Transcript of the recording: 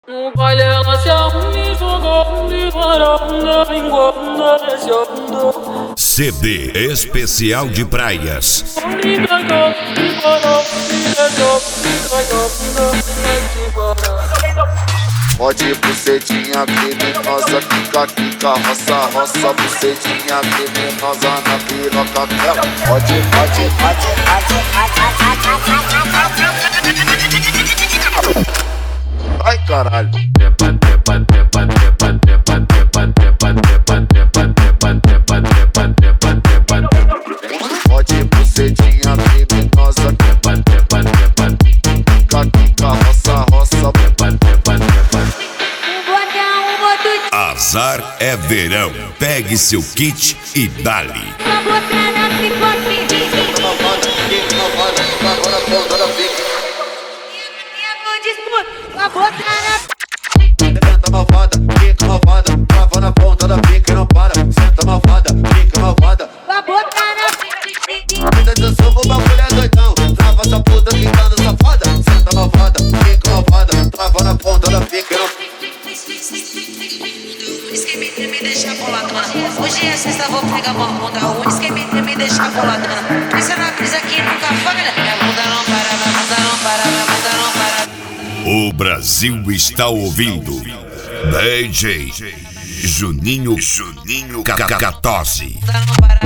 No baile ela se arruma e joga de varanda, engorda, descendo. CD especial de praias. Pode bucetinha criminosa, quica, roça, bucetinha criminosa na piroca dela. Pode. Ai, caralho. Pode bucetinha criminosa, quica, roça. Azar é verão. Pegue seu kit e dali. Senta malvada, fica malvada, trava na ponta da pica e não para. Senta malvada, fica malvada. Muita atenção, o bagulho é doidão. Trava essa puta ficando safada. Senta malvada, fica malvada, trava na ponta da pica e não para. O esquema me deixa boladona. Hoje é sexta, vou pegar uma bunda. O esquema me deixa boladona. Pensa na brisa que nunca falha. Minha bunda não para, minha bunda não para, minha bunda não para. O Brasil está ouvindo DJ Juninho Catose. Bunda não para.